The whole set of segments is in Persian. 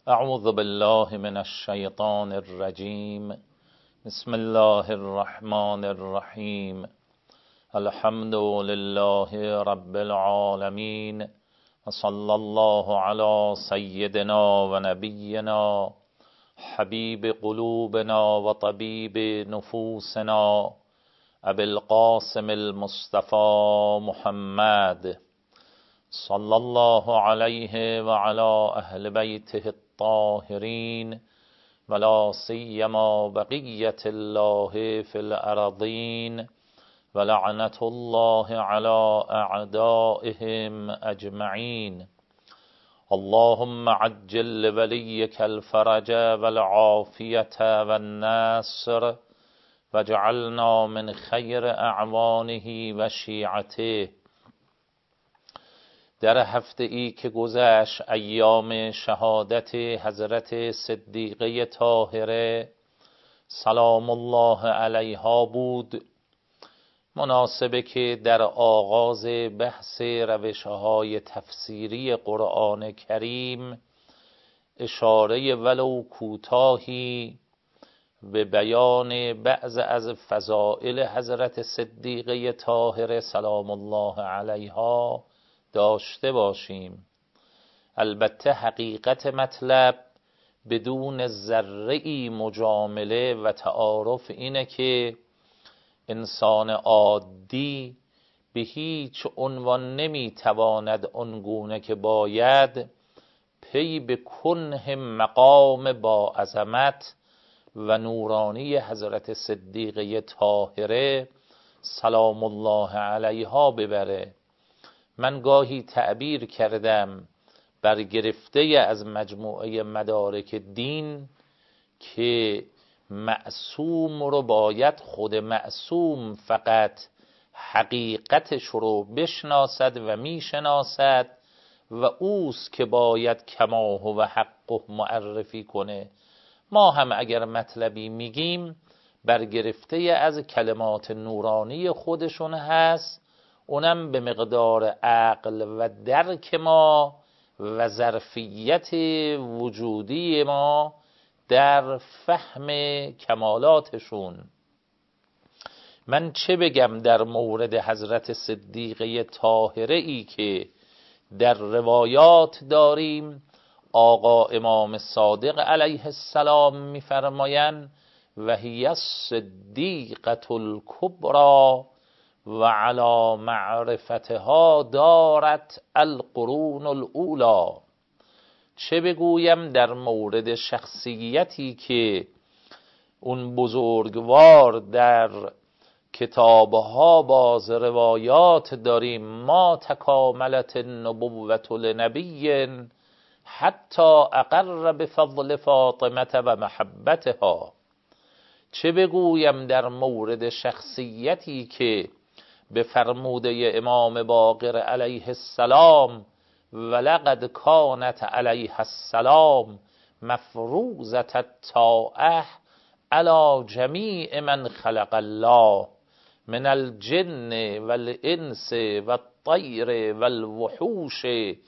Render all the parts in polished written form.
اعوذ بالله من الشیطان الرجیم. بسم الله الرحمن الرحیم. الحمد لله رب العالمین و صلی الله علی سیدنا و نبینا حبیب قلوبنا و طبیب نفوسنا ابی القاسم المصطفى محمد صلی الله علیه و علی اهل بیته الطاهرین ولا سیما بقیة الله فی الارضین ولعنة الله علی اعدائهم اجمعین. اللهم عجل لولیک الفرج والعافیة والنصر واجعلنا من خیر اعوانه و شیعته. در هفته ای که گذشت ایام شهادت حضرت صدیقه طاهره سلام الله علیها بود، مناسبه که در آغاز بحث روش‌های تفسیری قرآن کریم اشاره ولو کوتاهی به بیان بعض از فضائل حضرت صدیقه طاهره سلام الله علیها داشته باشیم. البته حقیقت مطلب بدون ذره‌ای مجامله و تعارف اینه که انسان عادی به هیچ عنوان نمیتواند آنگونه که باید پی به کنه مقام با عظمت و نورانی حضرت صدیقه طاهره سلام الله علیها ببره. من گاهی تعبیر کردم برگرفته از مجموعه مدارک دین که معصوم رو باید خود معصوم فقط حقیقتش رو بشناسد و میشناسد و اوست که باید کماه و حقه معرفی کنه. ما هم اگر مطلبی میگیم برگرفته از کلمات نورانی خودشون هست، اونم به مقدار عقل و درک ما و ظرفیت وجودی ما در فهم کمالاتشون. من چه بگم در مورد حضرت صدیقه طاهره ای که در روایات داریم آقا امام صادق علیه السلام میفرمایند و هی الصدیقة الکبری و علی معرفتها دارت القرون الاولی. چه بگویم در مورد شخصیتی که اون بزرگوار در کتابها باز روایات داریم ما تکاملت النبوة لنبی حتی اقر بفضل فاطمه و محبتها. چه بگویم در مورد شخصیتی که به فرموده امام باقر علیه السلام ولقد کانت علیه السلام مفروضة الطاعة علی جمیع من خلق الله من الجن والانس والطیر والوحوش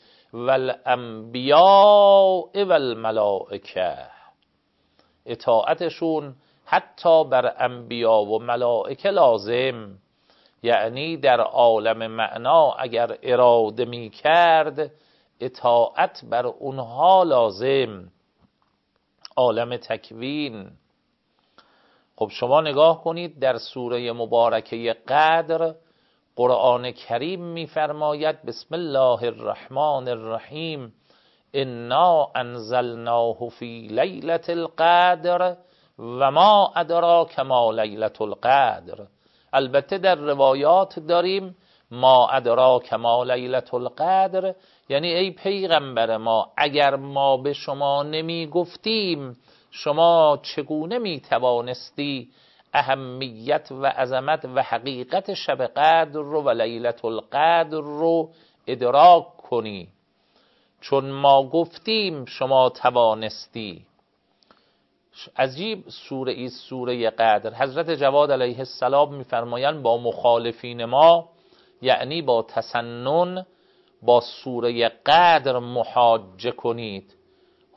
والانبیاء والملائکه. اطاعتشون حتی بر انبیا و ملائکه لازم، یعنی در عالم معنا اگر اراده می کرد اطاعت بر اونها لازم. عالم تکوین، خب شما نگاه کنید در سوره مبارکه قدر قرآن کریم می فرماید بسم الله الرحمن الرحیم انا انزلناه فی لیلة القدر و ما ادراک ما لیلة القدر. البته در روایات داریم ما ادراک ما لیلة القدر یعنی ای پیغمبر ما اگر ما به شما نمی گفتیم شما چگونه می توانستی اهمیت و عظمت و حقیقت شب قدر رو و لیلة القدر رو ادراک کنی؟ چون ما گفتیم شما توانستی. عجیب سوره ای سوره قدر. حضرت جواد علیه السلام میفرمایند با مخالفین ما یعنی با تسنن با سوره قدر محاجه کنید.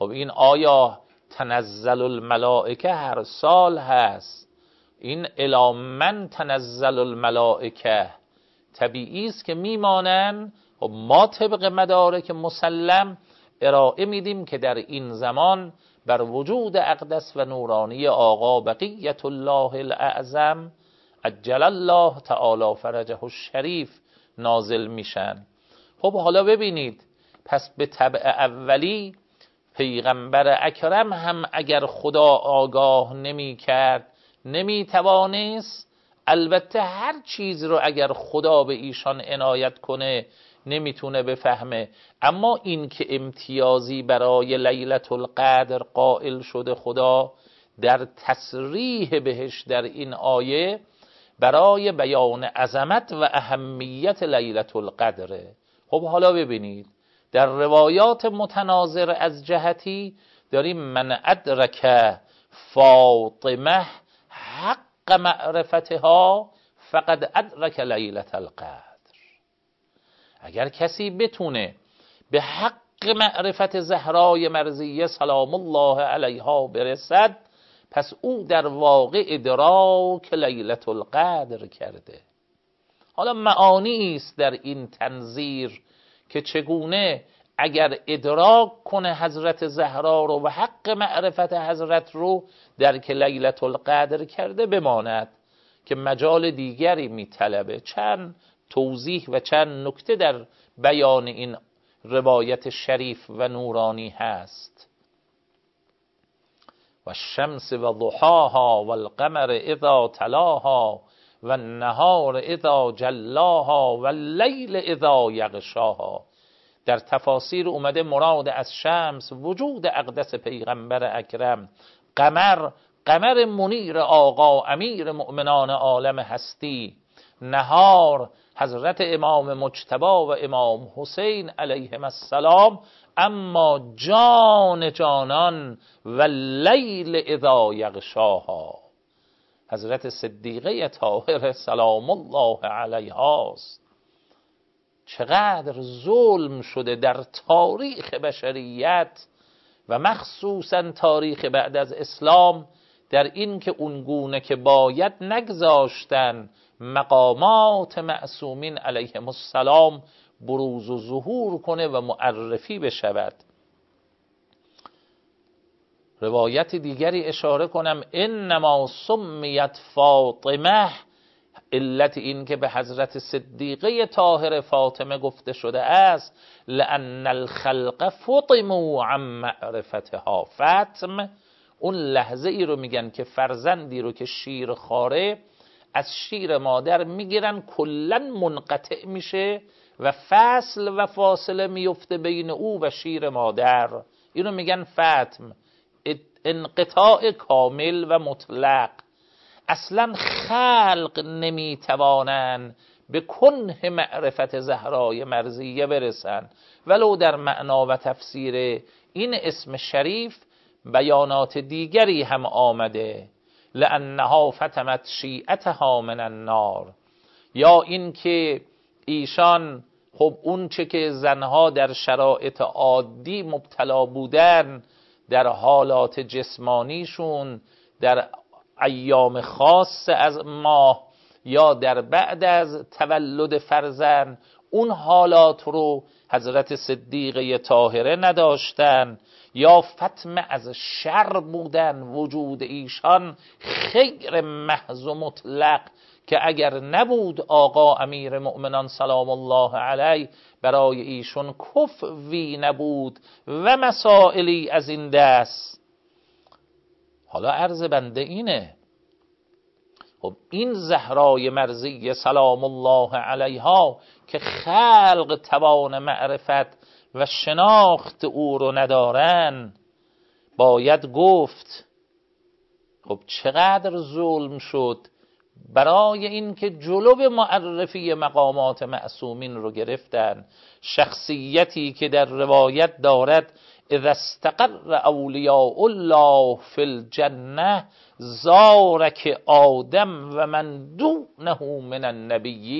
خب این آیا تنزل الملائکه هر سال هست؟ این الی من تنزل الملائکه طبیعی است که میمانن. خب ما طبق مدارک مسلم ارائه میدیم که در این زمان بر وجود اقدس و نورانی آقا بقیت الله الاعظم عجل الله تعالی فرجه الشریف نازل میشن. خب حالا ببینید، پس به طبع اولی پیغمبر اکرم هم اگر خدا آگاه نمی کرد نمی توانست، البته هر چیز رو اگر خدا به ایشان عنایت کنه نمیتونه بفهمه. اما این که امتیازی برای لیلة القدر قائل شده خدا در تصریح بهش در این آیه برای بیان عظمت و اهمیت لیلة القدره. خب حالا ببینید در روایات متناظر از جهتی داریم من ادرک فاطمه حق معرفتها فقد ادرک لیلة القدر. اگر کسی بتونه به حق معرفت زهرای مرضیه سلام الله علیها برسد، پس او در واقع ادراک لیلة القدر کرده. حالا معانی است در این تنظیر که چگونه اگر ادراک کنه حضرت زهرا رو و حق معرفت حضرت رو درک لیلة القدر کرده بماند، که مجال دیگری میطلبه. چند توضیح و چند نکته در بیان این روایت شریف و نورانی هست. و الشمس و ضحاها و القمر اذا تلاها و النهار اذا جلاها و اللیل اذا یغشاها. در تفاسیر اومده مراد از شمس وجود اقدس پیغمبر اکرم، قمر منیر آقا امیر مؤمنان عالم هستی، نهار حضرت امام مجتبی و امام حسین علیهم السلام، اما جان جانان و لیل اذا یغشاها حضرت صدیقه طاهره سلام الله علیهاست. چقدر ظلم شده در تاریخ بشریت و مخصوصا تاریخ بعد از اسلام در این که اونگونه که باید نگذاشتن مقامات معصومین علیهم السلام بروز و ظهور کنه و معرفی بشود. روایت دیگری اشاره کنم، انما سمیت فاطمه، علت این که به حضرت صدیقه طاهره فاطمه گفته شده است، لأن الخلق فطموا عن معرفتها. فطم اون لحظه ای رو میگن که فرزندی رو که شیر خاره از شیر مادر میگیرن کلن منقطع میشه و فصل و فاصله میفته بین او و شیر مادر، اینو میگن فطم، انقطاع کامل و مطلق. اصلا خلق نمیتوانند به کنه معرفت زهرای مرضیه برسن. ولو در معنا و تفسیر این اسم شریف بیانات دیگری هم آمده، لأنها فتمت شیعتها من النار، یا این که ایشان خب اون چه که زنها در شرایط عادی مبتلا بودن در حالات جسمانیشون در ایام خاص از ماه یا در بعد از تولد فرزند، اون حالات رو حضرت صدیقه طاهره نداشتن، یا فتم از شر بودن وجود ایشان خیر محض و مطلق، که اگر نبود آقا امیر مؤمنان سلام الله علیه برای ایشون کفوی نبود و مسائلی از این دست. حالا عرض بنده اینه، خب این زهرای مرضیه سلام الله علیها که خلق توان معرفت و شناخت او رو ندارن، باید گفت خب چقدر ظلم شد برای این که جلو معرفی مقامات معصومین رو گرفتن. شخصیتی که در روایت دارد اذا استقر اولیاء الله فی الجنه زارک آدم و من دونه من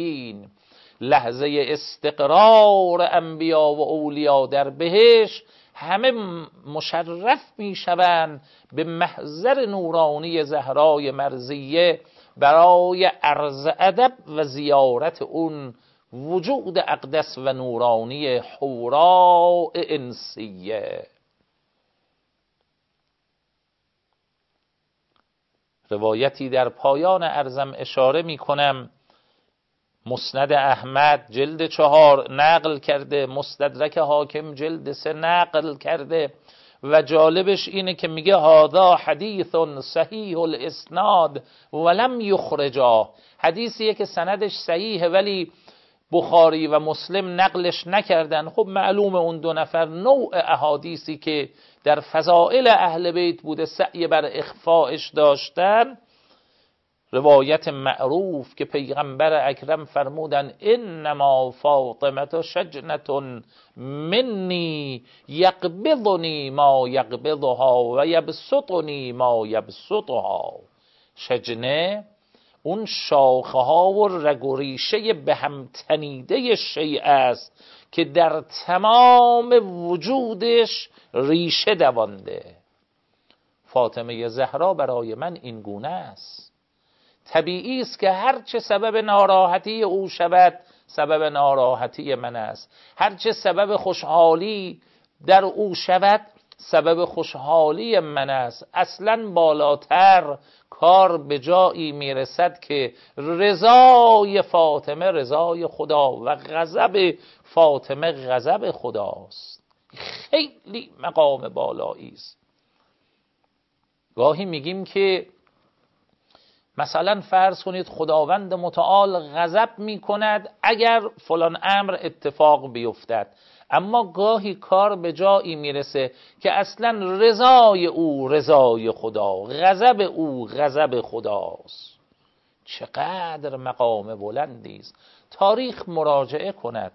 النبیین، لحظه استقرار انبیا و اولیا در بهشت همه مشرف میشوند به محضر نورانی زهرای مرضیه برای عرض ادب و زیارت اون وجود اقدس و نورانی حوراء انسیه. روایتی در پایان عرضم اشاره می کنم، مسند احمد جلد 4 نقل کرده، مستدرک حاکم جلد 3 نقل کرده و جالبش اینه که میگه هذا حدیث صحیح الاسناد ولم یخرجا، حدیثیه که سندش صحیحه ولی بخاری و مسلم نقلش نکردن. خب معلوم اون دو نفر نوع احادیثی که در فضائل اهل بیت بوده سعی بر اخفاءش داشتن. روایت معروف که پیغمبر اکرم فرمودن انما فاطمه شجنة منی یقبضنی ما یقبضها و یبسطنی ما یبسطها. شجنه اون شاخه ها و رگ و ریشه به هم تنیده شیء است که در تمام وجودش ریشه دوانده. فاطمه زهرا برای من این گونه است. طبیعی است که هر چه سبب ناراحتی او شود سبب ناراحتی من است، هر چه سبب خوشحالی در او شود سبب خوشحالی من است. اصلا بالاتر کار به جایی میرسد که رضای فاطمه رضای خدا و غضب فاطمه غضب خداست. خیلی مقام بالایی است. گاهی میگیم که مثلا فرض کنید خداوند متعال غضب میکند اگر فلان امر اتفاق بیفتد، اما گاهی کار به جایی میرسه که اصلا رضای او رضای خدا، غضب او غضب خداست. چقدر مقام بلندی است. تاریخ مراجعه کند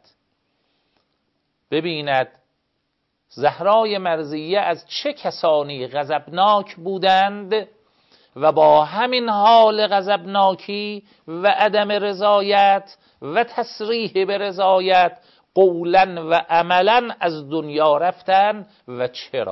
ببیند زهرای مرضیه از چه کسانی غضبناک بودند و با همین حال غضبناکی و عدم رضایت و تصریح به رضایت قولا و عملا از دنیا رفتن. و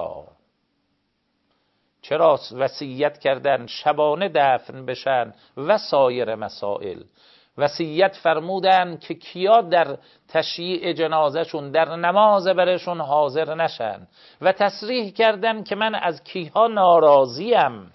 چرا وصیت کردن شبانه دفن بشن و سایر مسائل. وصیت فرمودن که کیا در تشییع جنازهشون در نماز برشون حاضر نشن و تصریح کردن که من از کیها ناراضیم.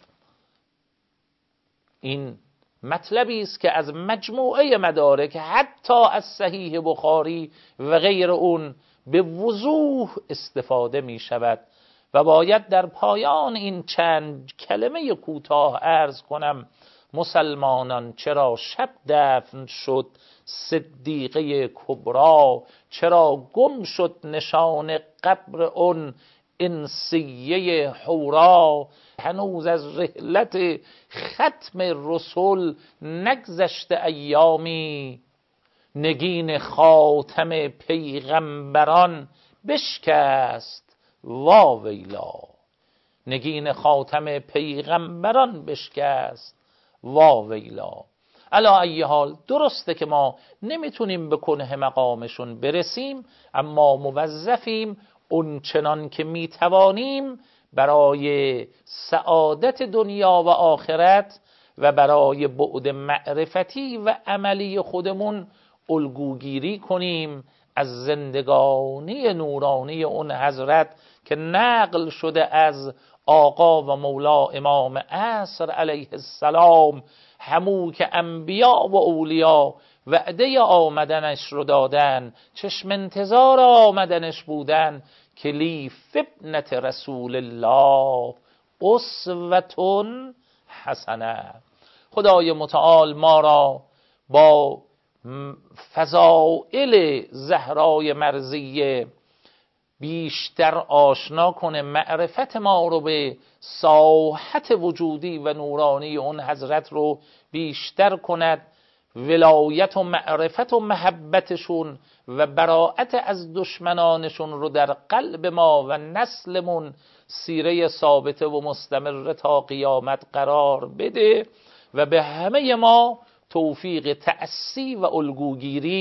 این مطلبی است که از مجموعه مدارک حتی از صحیح بخاری و غیر اون به وضوح استفاده می شود و باید در پایان این چند کلمه کوتاه عرض کنم مسلمانان چرا شب دفن شد صدیقه کبرا، چرا گم شد نشان قبر اون انسیه حورا، هنوز از رحلت ختم رسول نگذشته ایامی، نگین خاتم پیغمبران بشکست واویلا. نگین خاتم پیغمبران بشکست واویلا. علا ای حال درسته که ما نمیتونیم به کنه مقامشون برسیم، اما موظفیم اون چنان که میتوانیم برای سعادت دنیا و آخرت و برای بعد معرفتی و عملی خودمون الگوگیری کنیم از زندگانی نورانی اون حضرت که نقل شده از آقا و مولا امام عصر علیه السلام، همو که انبیا و اولیا وعده آمدنش رو دادن، چشم انتظار آمدنش بودن که لی ابنة رسول الله اسوة حسنه. خدای متعال ما را با فضائل زهرای مرضیه بیشتر آشنا کنه، معرفت ما رو به ساحت وجودی و نورانی اون حضرت رو بیشتر کند، ولایت و معرفت و محبتشون و براءت از دشمنانشون رو در قلب ما و نسلمون سیره ثابته و مستمر تا قیامت قرار بده و به همه ما توفیق تأسی و الگوگیری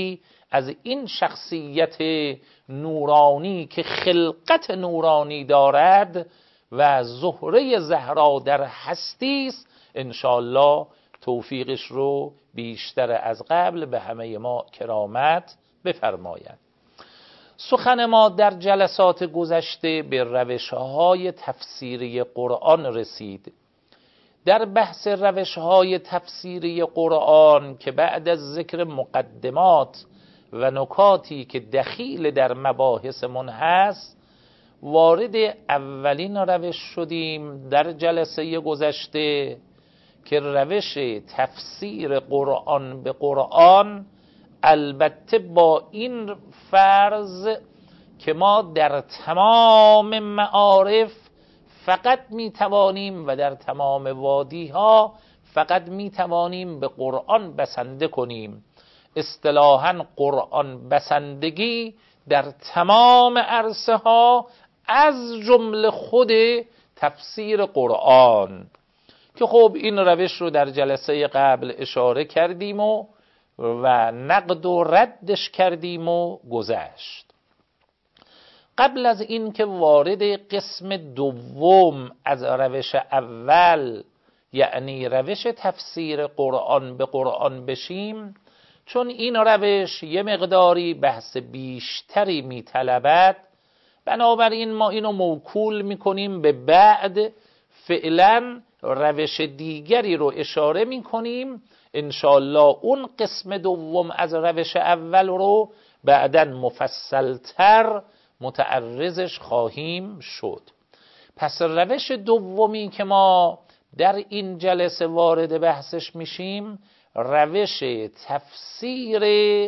از این شخصیت نورانی که خلقت نورانی دارد و زهره زهرا در هستی است، انشاءالله توفیقش رو بیشتر از قبل به همه ما کرامت بفرماید. سخن ما در جلسات گذشته به روش‌های تفسیری قرآن رسید. در بحث روش‌های تفسیری قرآن که بعد از ذکر مقدمات و نکاتی که دخیل در مباحثمون هست، وارد اولین روش شدیم در جلسه گذشته که روش تفسیر قرآن به قرآن، البته با این فرض که ما در تمام معارف فقط میتوانیم و در تمام وادی ها فقط میتوانیم به قرآن بسنده کنیم. اصطلاحاً قرآن بسندگی در تمام عرصه ها از جمله خود تفسیر قرآن، که خب این روش رو در جلسه قبل اشاره کردیم و نقد و ردش کردیم و گذشت. قبل از این که وارد قسم دوم از روش اول، یعنی روش تفسیر قرآن به قرآن بشیم، چون این روش یه مقداری بحث بیشتری میطلبد، بنابراین ما اینو موکول میکنیم به بعد. فعلا روش دیگری رو اشاره میکنیم، انشالله اون قسم دوم از روش اول رو بعداً مفصلتر متعرضش خواهیم شد. پس روش دومی که ما در این جلسه وارد بحثش میشیم، روش تفسیر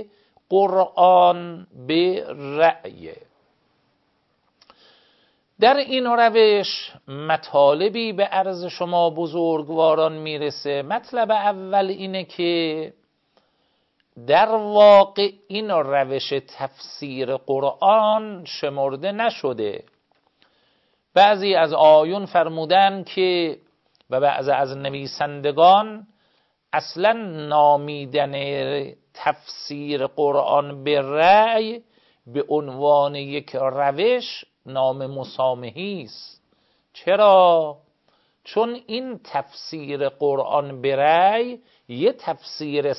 قرآن به رأی. در این روش مطالبی به عرض شما بزرگواران میرسه. مطلب اول اینه که در واقع این روش تفسیر قرآن شمرده نشده. بعضی از آیون فرمودن که و بعضی از نویسندگان اصلا نامیدن تفسیر قرآن به رأی به عنوان یک روش نام مسامحی است. چرا؟ چون این تفسیر قرآن به رأی یه تفسیر 100%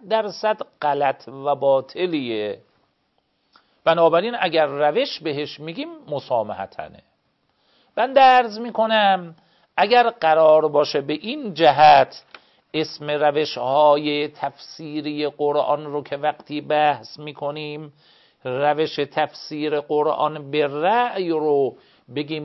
غلط و باطلیه. بنابراین اگر روش بهش میگیم مسامحتنه. من عرض میکنم اگر قرار باشه به این جهت اسم روش‌های تفسیری قرآن رو که وقتی بحث میکنیم روش تفسیر قرآن به رأی رو بگیم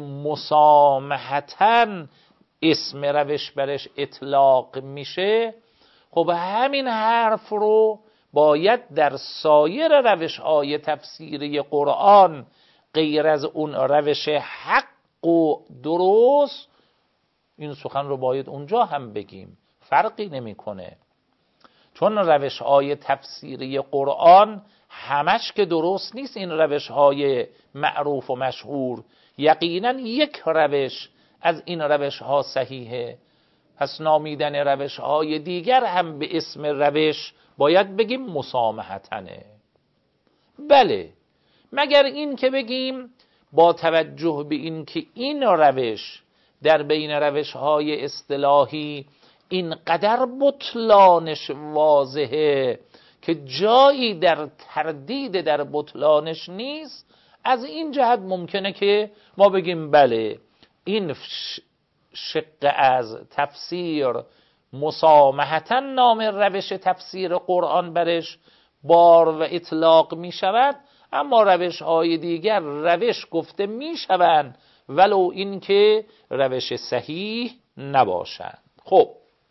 مسامحتاً اسم روش برش اطلاق میشه، خب همین حرف رو باید در سایر روش‌های تفسیری قرآن غیر از اون روش حق و درست، این سخن رو باید اونجا هم بگیم. فرقی نمیکنه، چون روش‌های تفسیری قرآن همش که درست نیست. این روش‌های معروف و مشهور یقینا یک روش از این روش‌ها صحیحه، پس نامیدن روش‌های دیگر هم به اسم روش باید بگیم مسامحتنه. بله، مگر این که بگیم با توجه به این که این روش در بین روش‌های اصطلاحی اینقدر بطلانش واضحه که جایی در تردید در بطلانش نیست، از این جهت ممکنه که ما بگیم بله این شق از تفسیر مسامحتاً نام روش تفسیر قرآن برش بار و اطلاق می شود، اما روش های دیگر روش گفته می شوند ولو این که روش صحیح نباشند. خب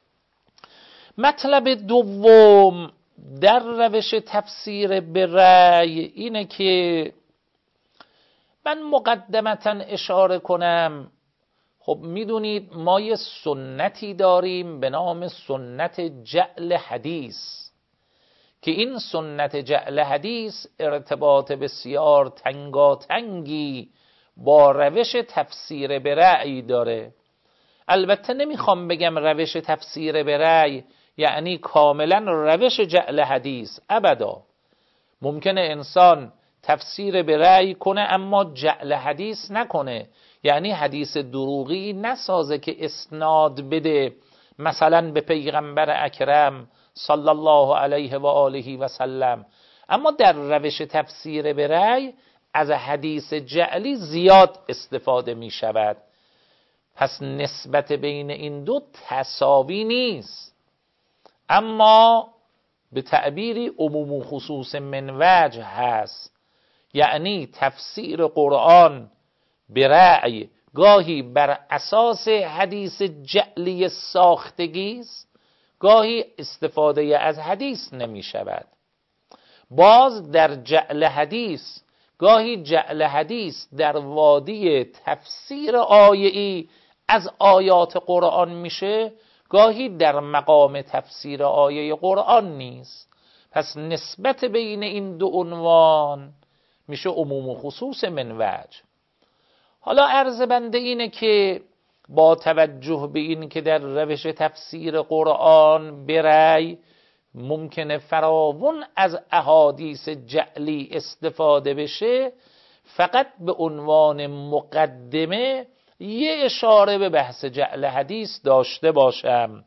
مطلب دوم در روش تفسیر به رأی اینه که من مقدمتاً اشاره کنم. خب میدونید ما یه سنتی داریم به نام سنت جعل حدیث که این سنت جعل حدیث ارتباط بسیار تنگاتنگی با روش تفسیر به رأی داره. البته نمیخوام بگم روش تفسیر به رأی یعنی کاملا روش جعل حدیث، ابدا. ممکنه انسان تفسیر به رأی کنه اما جعل حدیث نکنه، یعنی حدیث دروغی نسازه که اسناد بده مثلا به پیغمبر اکرم صلی الله علیه و آله و سلم. اما در روش تفسیر به رأی از حدیث جعلی زیاد استفاده می شود. پس نسبت بین این دو تساوی نیست، اما به تعبیری عموم و خصوص من وجه هست. یعنی تفسیر قرآن به رأی گاهی بر اساس حدیث جعلی ساختگی است، گاهی استفاده از حدیث نمی شود. باز در جعل حدیث گاهی جعل حدیث در وادی تفسیر آیه‌ای از آیات قرآن میشه، گاهی در مقام تفسیر آیه قرآن نیست. پس نسبت بین این دو عنوان میشه عموم و خصوص من وجه. حالا عرض بنده اینه که با توجه به این که در روش تفسیر قرآن به رأی ممکنه فراوان از احادیث جعلی استفاده بشه، فقط به عنوان مقدمه یه اشاره به بحث جعل حدیث داشته باشم.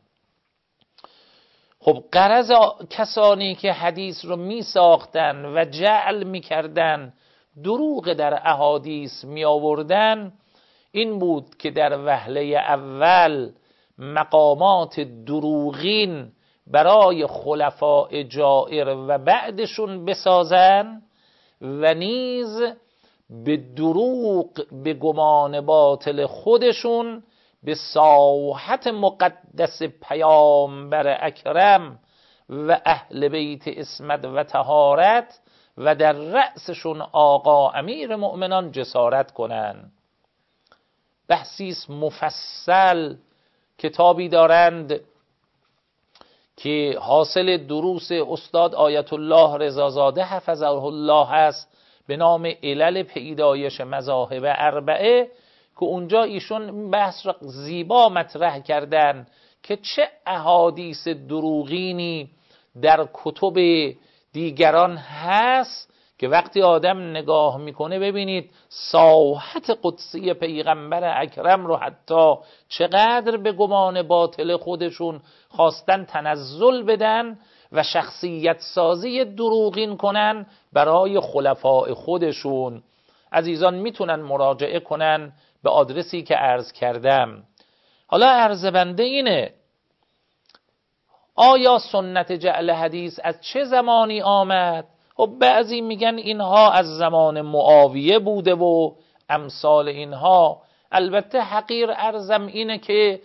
خب غرض کسانی که حدیث رو می ساختن و جعل می کردن، دروغ در احادیث می آوردن، این بود که در وهله اول مقامات دروغین برای خلفاء جائر و بعدشون بسازن و نیز به دروغ به گمان باطل خودشون به ساحت مقدس پیامبر اکرم و اهل بیت عصمت و طهارت و در رأسشون آقا امیر مؤمنان جسارت کنن. بحثیست مفصل، کتابی دارند که حاصل دروس استاد آیت الله رضازاده حفظه الله هست به نام علل پیدایش مذاهب اربعه، که اونجا ایشون بحث را زیبا مطرح کردن که چه احادیث دروغینی در کتب دیگران هست که وقتی آدم نگاه میکنه ببینید ساحت قدسی پیغمبر اکرم رو حتی چقدر به گمان باطل خودشون خواستن تنزل بدن و شخصیت سازی دروغین کنن برای خلفاء خودشون. عزیزان میتونن مراجعه کنن به آدرسی که عرض کردم. حالا عرض بنده اینه، آیا سنت جعل حدیث از چه زمانی آمد؟ خب بعضی میگن اینها از زمان معاویه بوده و امثال اینها. البته حقیر عرضم اینه که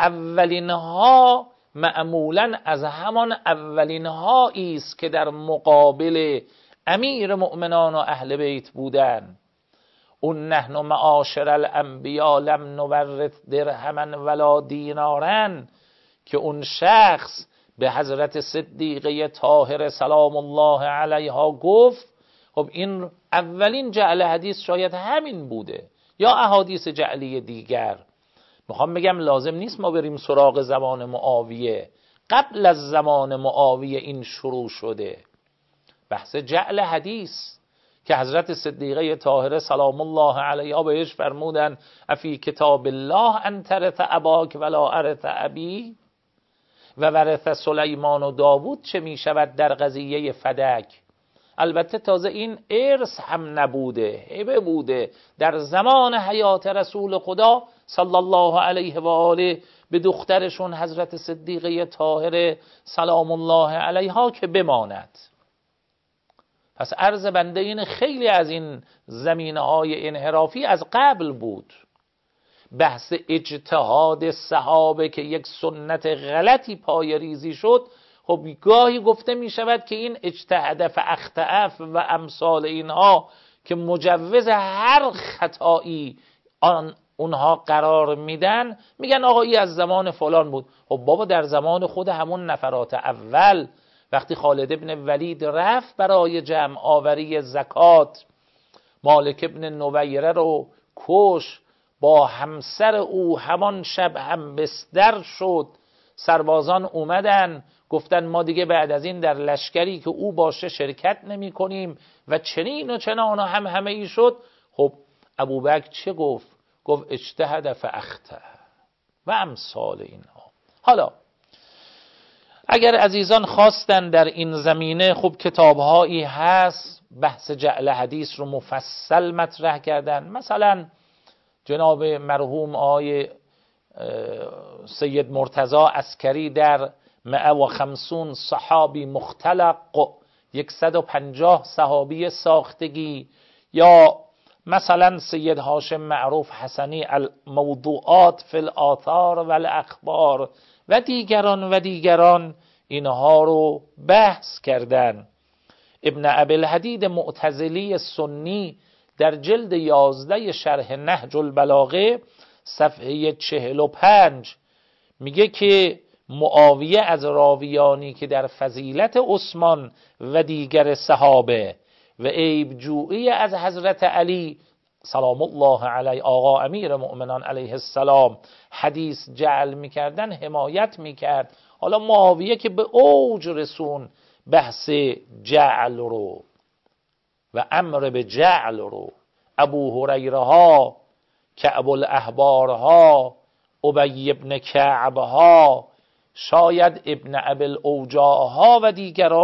اولینها معمولاً از همان اولینهایی است که در مقابل امیر مؤمنان و اهل بیت بودن. اون نحن معاشر الانبیا لم نورث درهما ولا دینارا، که اون شخص به حضرت صدیقه طاهره سلام الله علیها گفت. خب این اولین جعل حدیث شاید همین بوده یا احادیث جعلی دیگر. میخوام بگم لازم نیست ما بریم سراغ زمان معاویه، قبل از زمان معاویه این شروع شده بحث جعل حدیث، که حضرت صدیقه طاهره سلام الله علیها بهش فرمودن افی کتاب الله ان ترث اباک ولا ارث ابی و ورث سلیمان و داوود چه می شود در قضیه فدک. البته تازه این ارث هم نبوده، هبه بوده در زمان حیات رسول خدا صلی الله علیه و آله به دخترشون حضرت صدیقه طاهره سلام الله علیها که بماند. پس عرض بنده این خیلی از این زمینه‌های انحرافی از قبل بود. بحث اجتهاد صحابه که یک سنت غلطی پای ریزی شد، خب گاهی گفته می شود که این اجتهاد فاخطأ و امثال اینها که مجوز هر خطایی اونها قرار میدن، میگن آقا این از زمان فلان بود. خب بابا در زمان خود همون نفرات اول وقتی خالد ابن ولید رفت برای جمع آوری زکات، مالک ابن نویره رو کش، با همسر او همان شب هم بستر شد. سربازان اومدن گفتن ما دیگه بعد از این در لشکری که او باشه شرکت نمی کنیم و چنین و چنان و همه ای شد. خب ابوبکر چه گفت؟ گفت اجتهد فاخطأ و امثال اینها. حالا اگر عزیزان خواستن در این زمینه خب کتابهایی هست بحث جعل حدیث رو مفصل مطرح کردن. مثلا جناب مرحوم آقای سید مرتضی عسکری در 150 صحابی مختلق 150 صحابی ساختگی، یا مثلا سید هاشم معروف حسنی الموضوعات فی الآثار و الاخبار و دیگران اینها رو بحث کردن. ابن ابی الحدید معتزلی سنی در جلد 11 شرح نهج البلاغه صفحه 45 میگه که معاویه از راویانی که در فضیلت عثمان و دیگر صحابه و عیب جویی از حضرت علی سلام الله علیه آقا امیر مؤمنان علیه السلام حدیث جعل میکردن حمایت میکرد. حالا معاویه که به اوج رسون بحث جعل رو و امر به جعل رو، ابو هریره ها، کعب الاحبار ها، ابی ابن کعب ها، شاید ابن ابی الاوجاع ها و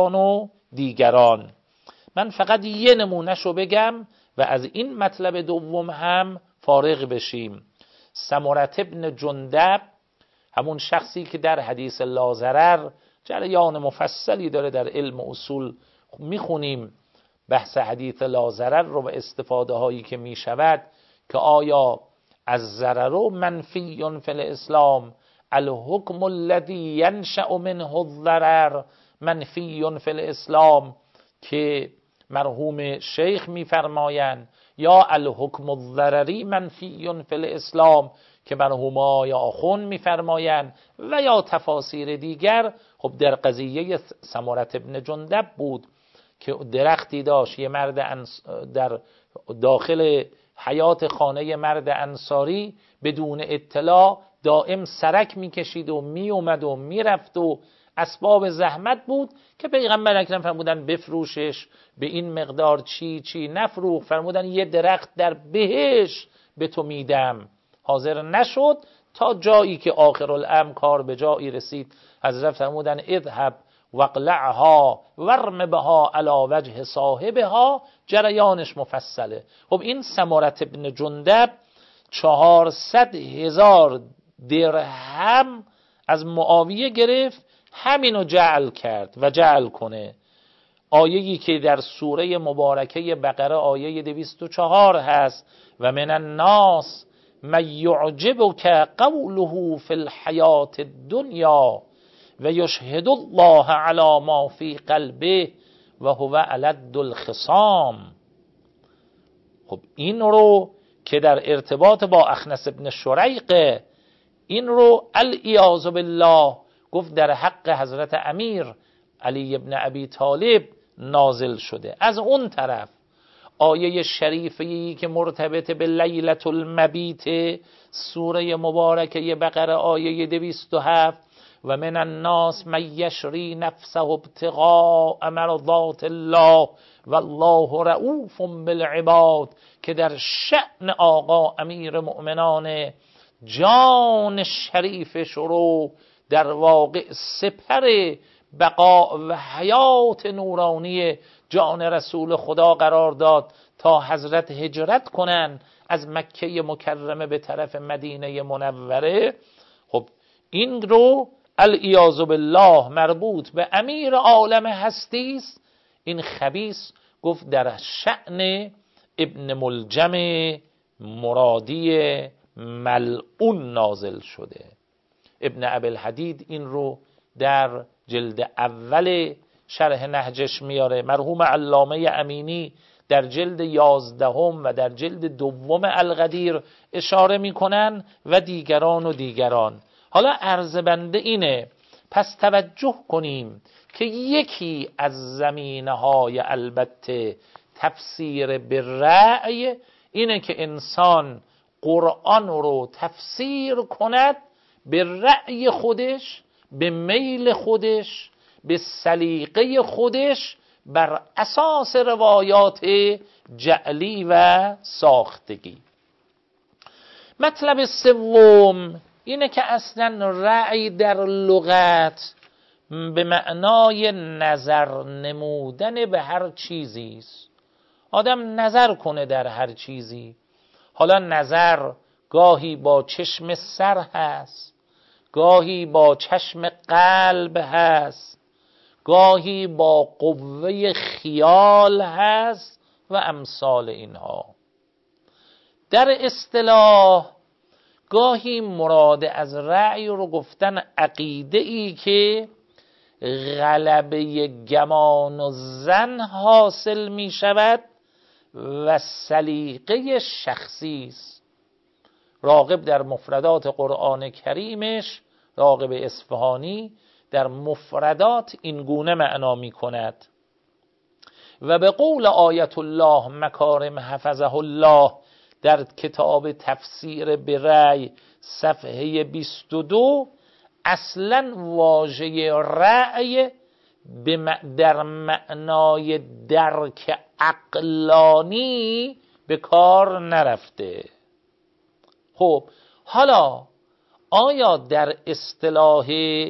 دیگران. من فقط یه نمونهشو بگم و از این مطلب دوم هم فارغ بشیم. سمره ابن جندب، همون شخصی که در حدیث لاضرر جریان مفصلی داره در علم اصول میخونیم بحث حدیث لاضرر رو و استفاده هایی که میشود که آیا از ضرر منفی فی الاسلام، الحکم الذی ینشأ منه الضرر منفی فی الاسلام که مرحوم شیخ میفرمایند، یا الحکم الضرری منفی فی الاسلام که مرحوم آقای آخوند میفرمایند، و یا تفاسیر دیگر. خب در قضیه سمره ابن جندب بود که درختی داشت، یه مرد در داخل حیات خانه مرد انصاری بدون اطلاع دائم سرک میکشید و میومد و میرفت و اسباب زحمت بود که پیغمبر اکرم فرمودن بفروشش، به این مقدار چی نفروخ، فرمودن یه درخت در بهش به تو میدم. حاضر نشد تا جایی که آخر الامر کار به جایی رسید، حضرت فرمودن اذهب واقلعها ورم بها علی وجه صاحبها. جریانش مفصله. خب این سمره ابن جندب 400,000 درهم از معاویه گرفت، همینو جعل کرد و جعل کنه. آیه‌ای که در سوره مبارکه بقره آیه 204 هست و من الناس من یعجبک قوله فی الحیات الدنیا و یشهد الله علی ما فی قلبه و هو الد الخصام. خب این رو که در ارتباط با اخنس ابن شریق، این رو العیاذ بالله گفت در حق حضرت امیر علی ابن ابی طالب نازل شده. از اون طرف آیه شریفی که مرتبط به لیلة المبیت سوره مبارکه بقره آیه 207 و من الناس من یشری نفسه ابتغاء مرضات الله والله رؤوف بالعباد که در شأن آقا امیر مؤمنان جان شریفش رو در واقع سپر بقا و حیات نورانی جان رسول خدا قرار داد تا حضرت هجرت کنن از مکه مکرمه به طرف مدینه منوره. خب این رو العیاذ بالله مربوط به امیر عالم هستی است. این خبیث گفت در شأن ابن ملجم مرادی ملعون نازل شده. ابن ابی الحدید این رو در جلد اول شرح نهجش میاره. مرحوم علامه امینی در جلد 11 و در جلد 2 القدیر اشاره میکنن و دیگران. حالا عرض بنده اینه، پس توجه کنیم که یکی از زمینه‌های البته تفسیر به رأی اینه که انسان قرآن رو تفسیر کند به رأی خودش، به میل خودش به سلیقه خودش بر اساس روایات جعلی و ساختگی. مطلب سوم اینه که اصلا رأی در لغت به معنای نظر نمودن به هر چیزی است. آدم نظر کنه در هر چیزی. حالا نظر گاهی با چشم سر هست، گاهی با چشم قلب هست، گاهی با قوه خیال هست و امثال اینها. در اصطلاح گاهی مراد از رأی رو گفتن عقیده ای که غلبه گمان و ظن حاصل می شود و سلیقه شخصی است. راغب در مفردات قرآن کریمش، راغب اصفهانی در مفردات این گونه معنا می کند و به قول آیت الله مکارم حفظه الله در کتاب تفسیر به رأی صفحه 22 اصلا واژه رأی در معنای درک عقلانی به کار نرفته. خب حالا آیا در اصطلاح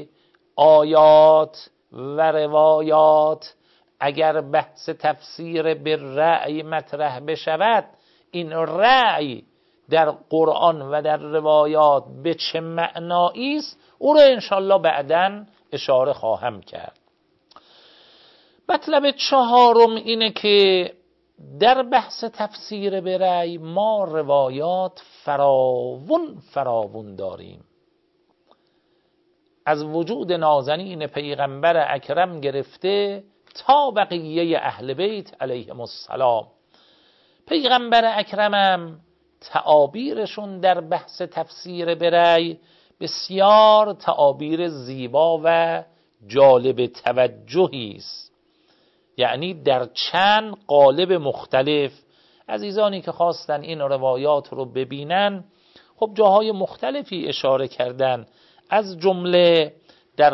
آیات و روایات اگر بحث تفسیر به رأی مطرح بشود، این رأی در قرآن و در روایات به چه معنایی است؟ او را انشالله بعداً اشاره خواهم کرد. مطلب چهارم اینه که در بحث تفسیر به رأی ما روایات فراوون داریم. از وجود نازنین پیغمبر اکرم گرفته تا بقیه اهل بیت علیهم السلام. پیغمبر اکرمم تعابیرشون در بحث تفسیر به رأی بسیار تعابیر زیبا و جالب توجهی است. یعنی در چند قالب مختلف. عزیزانی که خواستن این روایات رو ببینن خب جاهای مختلفی اشاره کردن، از جمله در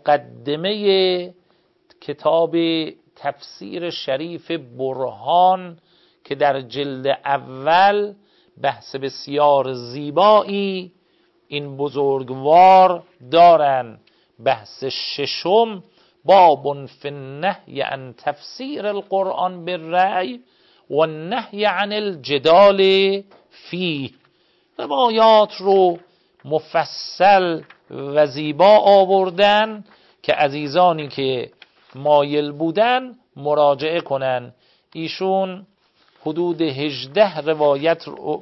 مقدمه کتاب تفسیر شریف برهان که در جلد اول بحث بسیار زیبایی این بزرگوار دارن. بحث ششم باب فی النهی عن تفسیر القرآن بالرأی و النهی عن الجدال فیه. روایات رو مفصل و زیبا آوردن که عزیزانی که مایل بودن مراجعه کنن. ایشون حدود 18 روایت رو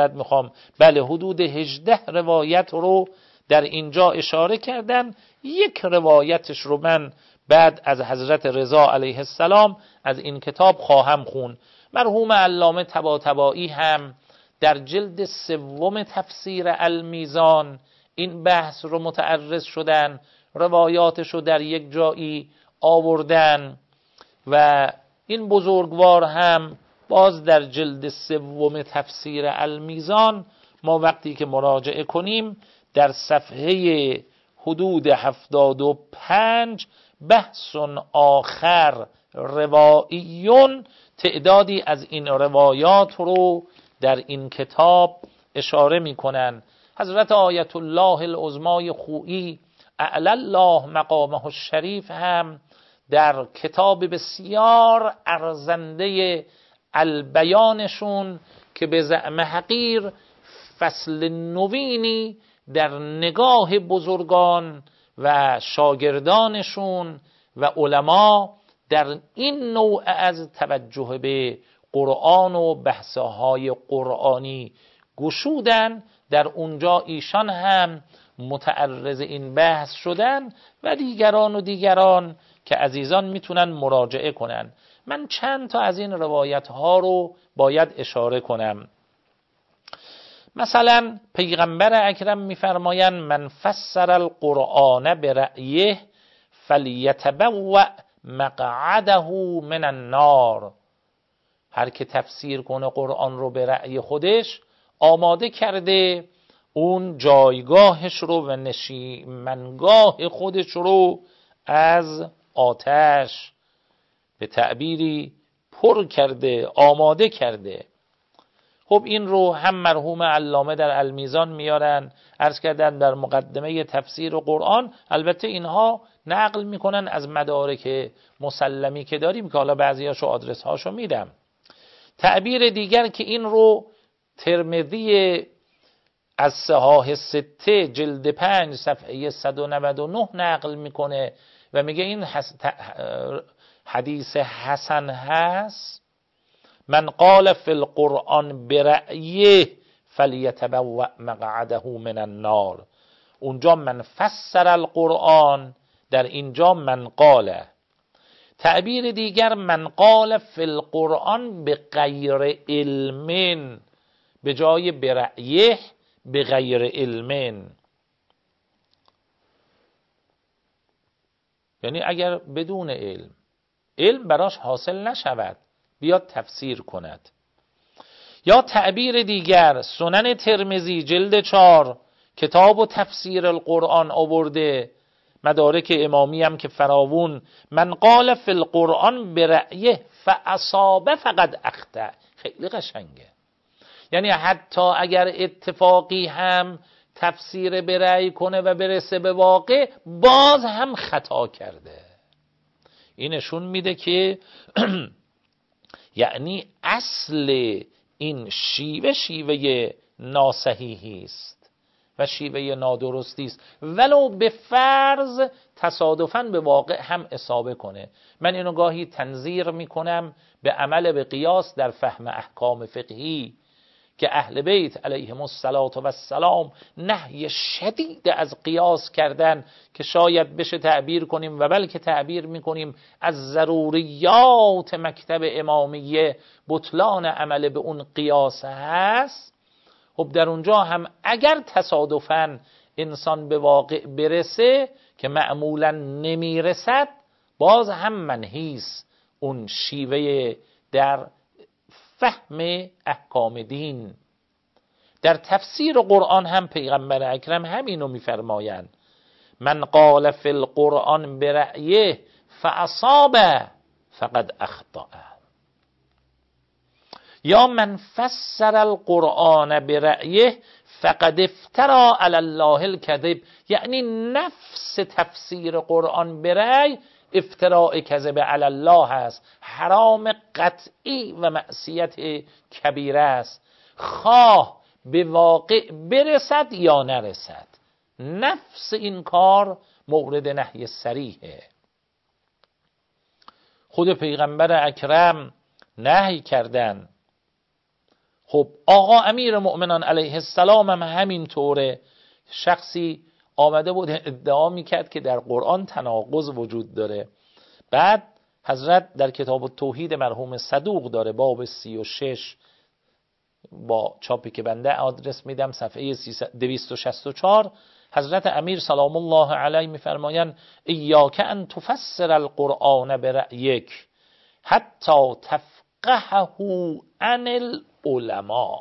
حدود 18 روایت رو در اینجا اشاره کردن. یک روایتش رو من بعد از حضرت رضا علیه السلام از این کتاب خواهم خون. مرحوم علامه طباطبایی هم در جلد سوم تفسیر المیزان این بحث رو متعرض شدن، روایاتش رو در یک جایی آوردن و این بزرگوار هم باز در جلد سوم تفسیر المیزان ما وقتی که مراجعه کنیم در صفحه حدود 75 بحث آخر رواییون تعدادی از این روایات رو در این کتاب اشاره میکنن. حضرت آیت الله العظمای خویی اعلی الله مقامه الشریف هم در کتاب بسیار ارزنده البیانشون که به زعم حقیر فصل نوینی در نگاه بزرگان و شاگردانشون و علما در این نوع از توجه به قرآن و بحثهای قرآنی گشودن. در اونجا ایشان هم متعرض این بحث شدن و دیگران که عزیزان میتونن مراجعه کنن. من چند تا از این روایت ها رو باید اشاره کنم. مثلا پیغمبر اکرم میفرمایند من فسر القرآن برأیه فلیتبوأ مقعده من النار. هر که تفسیر کنه قرآن رو به رأی خودش آماده کرده اون جایگاهش رو و نشیمنگاه خودش رو از آتش به تعبیری پر کرده، آماده کرده. خب این رو هم مرحوم علامه در المیزان میارن، عرض کردن در مقدمه تفسیر قرآن. البته اینها نقل میکنن از مدارک مسلمی که داریم که حالا بعضیاشو آدرس هاشو میدم. تعبیر دیگر که این رو ترمذی از صحاح سته جلد 5 صفحه 199 نقل میکنه و میگه این حدیث حسن هست. من قال فی القرآن برأیه فلیتبوأ مقعده من النار. اونجا من فسر القرآن، در اینجا من قاله. تعبیر دیگر من قال فی القرآن به غیر علم، به جای برأیه به غیر علم، یعنی اگر بدون علم براش حاصل نشود بیاد تفسیر کند. یا تعبیر دیگر سنن ترمذی جلد 4 کتاب و تفسیر القرآن آورده، مدارک امامی هم که فراوون، من قال فی القرآن برأیه فاصاب فقد اخطأ. خیلی قشنگه، یعنی حتی اگر اتفاقی هم تفسیر برأی کنه و برسه به واقع، باز هم خطا کرده. این نشون میده که یعنی اصل این شیوه ناصحیحی است و شیوه نادرستی است، ولو به فرض تصادفاً به واقع هم اصابه کنه. من اینو گاهی تنظیر میکنم به عمل به قیاس در فهم احکام فقهی که اهل بیت علیهم السلام نهی شدید از قیاس کردن که شاید بشه تعبیر کنیم و بلکه تعبیر میکنیم از ضروریات مکتب امامیه بطلان عمل به اون قیاس هست. خب در اونجا هم اگر تصادفاً انسان به واقع برسه که معمولاً نمیرسد، باز هم منهیست اون شیوه در فهم احکام دین. در تفسیر قرآن هم پیغمبر اکرم همینو میفرمایند، من قال فی القرآن برأیه فاصاب فقد اخطأ. یا من فسر القرآن برأیه فقد افترى علی الله الکذب، یعنی نفس تفسیر قرآن برأی افتراء کذب علی الله است، حرام قطعی و معصیت کبیره است، خواه به واقع برسد یا نرسد. نفس این کار مورد نهی صریحه. خود پیغمبر اکرم نهی کردن. خب آقا امیر مؤمنان علیه السلام هم همین طوره. شخصی آمده بود ادعا میکرد که در قرآن تناقض وجود داره. بعد حضرت در کتاب التوحید مرحوم صدوق داره باب 36 با چاپی که بنده آدرس میدم صفحه 264، حضرت امیر سلام الله علیه میفرمایند ایاک ان تفسر القرآن برأیک حتی تفقهه عن العلماء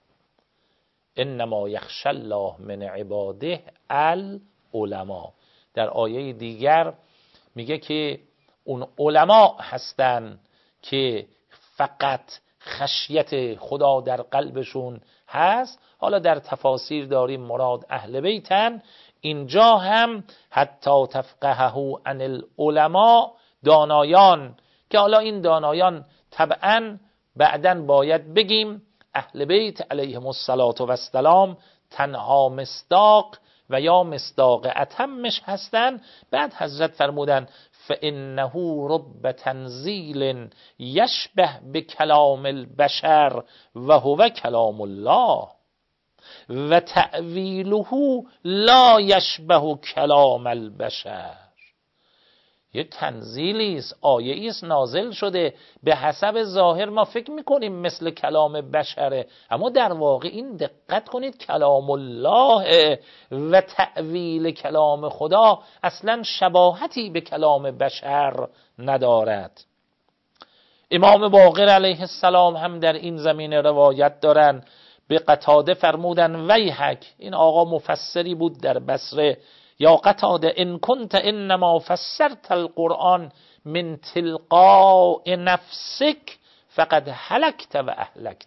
انما یخشی الله من عباده العلماء. در آیه دیگر میگه که اون علما هستن که فقط خشیت خدا در قلبشون هست. حالا در تفاسیر داریم مراد اهل بیتن. اینجا هم حتی تفقهه عن العلماء، دانایان، که حالا این دانایان طبعا بعدن باید بگیم اهل بیت علیهم السلام تنها مصداق و یا مصداق اتمش هستن. بعد حضرت فرمودن فإنه رب تنزیل یشبه بکلام البشر و هو کلام الله و تأویله لا یشبه کلام البشر. یه تنزیلی است، آیه است نازل شده، به حسب ظاهر ما فکر میکنیم مثل کلام بشره، اما در واقع این دقت کنید کلام الله و تأویل کلام خدا اصلا شباهتی به کلام بشر ندارد. امام باقر علیه السلام هم در این زمینه روایت دارن، به قتاده فرمودن ویحک، این آقا مفسری بود در بصره، یا قتاده ان کنت انما فسرت القرآن من تلقاء نفسک فقد هلکت و اهلکت.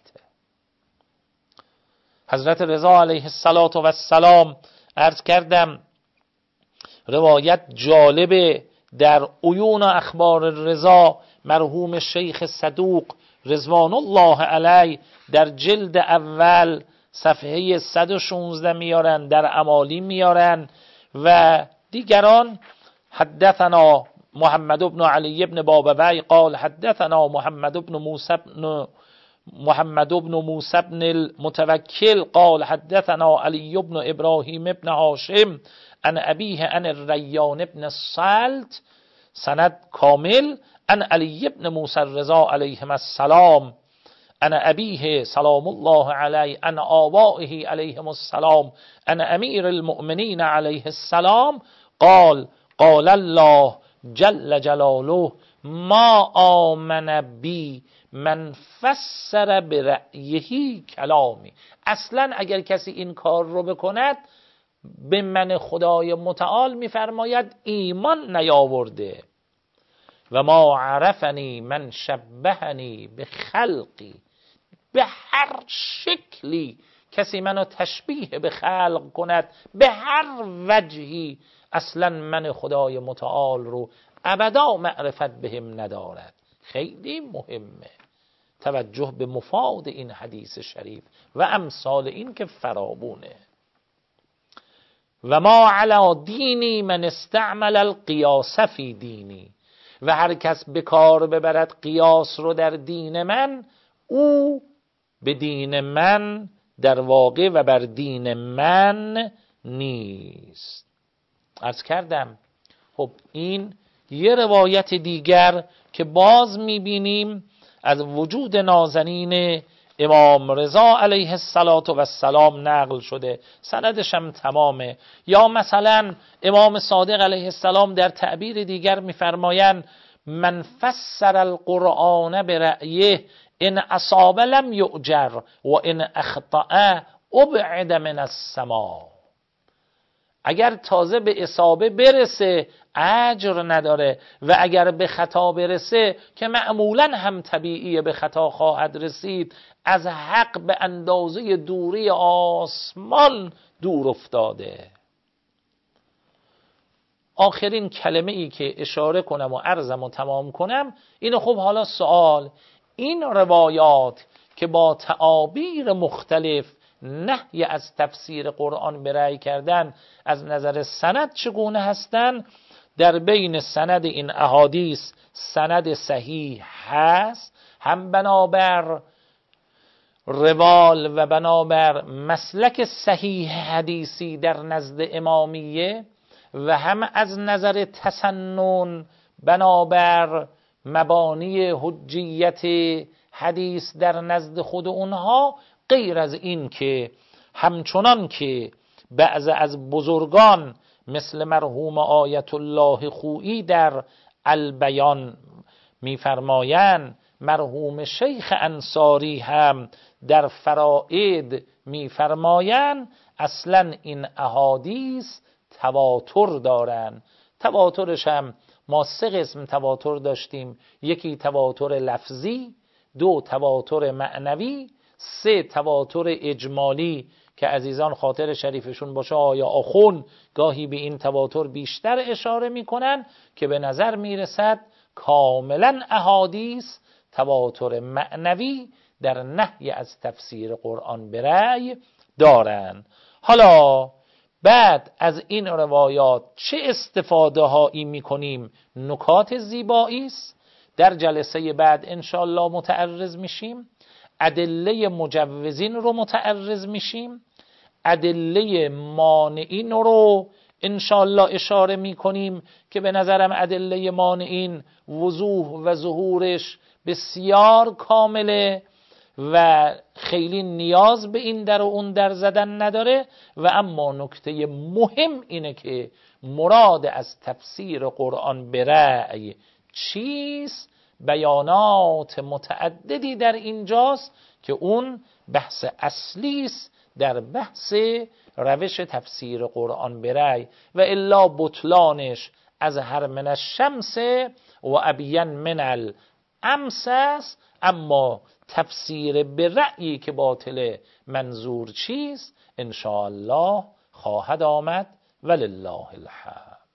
حضرت رضا علیه السلام عرض کردم روایت جالبه در عیون اخبار رضا مرحوم شیخ صدوق رضوان الله علیه در جلد اول صفحه 116 میارن، در امالی میارن و دیگران. حدثنا محمد بن علی بن بابوی قال حدثنا محمد بن موسی بن المتوکل قال حدثنا علی بن ابراهیم بن هاشم عن ابیه عن الریان بن السلط، سند کامل، عن علی بن موسی الرضا علیهم السلام عن ابیه سلام الله علیه عن آبائه علیهم السلام عن امیر المؤمنین علیه السلام قال قال الله جل جلاله ما آمن بی من فسر برأیه کلامی. اصلا اگر کسی این کار رو بکند به من خدای متعال میفرماید ایمان نیاورده. و ما عرفنی من شبهنی به خلقی، به هر شکلی کسی منو تشبیه به خلق کند، به هر وجهی، اصلا من خدای متعال رو ابدا معرفت بهم ندارد. خیلی مهمه توجه به مفاد این حدیث شریف و امثال این که فرابونه. و ما علی دینی من استعمل القیاس فی دینی، و هر کس به کار ببرد قیاس رو در دین من، او به دین من در واقع و بر دین من نیست. عرض کردم خب این یه روایت دیگر که باز میبینیم از وجود نازنین امام رضا علیه السلام نقل شده، سندش هم تمامه. یا مثلا امام صادق علیه السلام در تعبیر دیگر میفرمایند من فسر القرآن برأیه ان اصاب لم یؤجر و ان اخطأ ابعد من السما. اگر تازه به اصابه برسه اجر نداره و اگر به خطا برسه که معمولا هم طبیعیه به خطا خواهد رسید، از حق به اندازه دوری آسمان دور افتاده. آخرین کلمه ای که اشاره کنم و عرضم و تمام کنم اینه. خب حالا سوال، این روایات که با تعابیر مختلف نهی از تفسیر قرآن به رأی کردن از نظر سند چگونه هستند؟ در بین سند این احادیث سند صحیح هست، هم بنابر روال و بنابر مسلک صحیح حدیثی در نزد امامیه و هم از نظر تسنن بنابر مبانی حجیت حدیث در نزد خود اونها. غیر از این که همچنان که بعض از بزرگان مثل مرحوم آیت الله خویی در البیان میفرمایند، مرحوم شیخ انصاری هم در فرائد میفرمایند، اصلا این احادیث تواتر دارن. تواترش هم ما 3 قسم تواتر داشتیم: یکی تواتر لفظی، 2 تواتر معنوی، 3 تواتر اجمالی که عزیزان خاطر شریفشون باشه آیا آخون گاهی به این تواتر بیشتر اشاره میکنن که به نظر میرسد کاملا احادیث تواتر معنوی در نهی از تفسیر قرآن به رأی دارن. حالا بعد از این روایات چه استفاده هایی میکنیم؟ نکات زیبایی است، در جلسه بعد انشاءالله متعرض میشیم. ادله مجوزین رو متعرض میشیم، ادله مانعین رو انشاءالله اشاره میکنیم که به نظرم ادله مانعین وضوح و ظهورش بسیار کامله و خیلی نیاز به این در و اون در زدن نداره. و اما نکته مهم اینه که مراد از تفسیر قرآن به رأی چیست؟ بیانات متعددی در اینجاست که اون بحث اصلی است در بحث روش تفسیر قرآن برای و الا بطلانش از هر من الشمس و ابین من الامس است، اما تفسیر به رأیی که باطل منظور چیست ان شاء الله خواهد آمد ولله الحمد.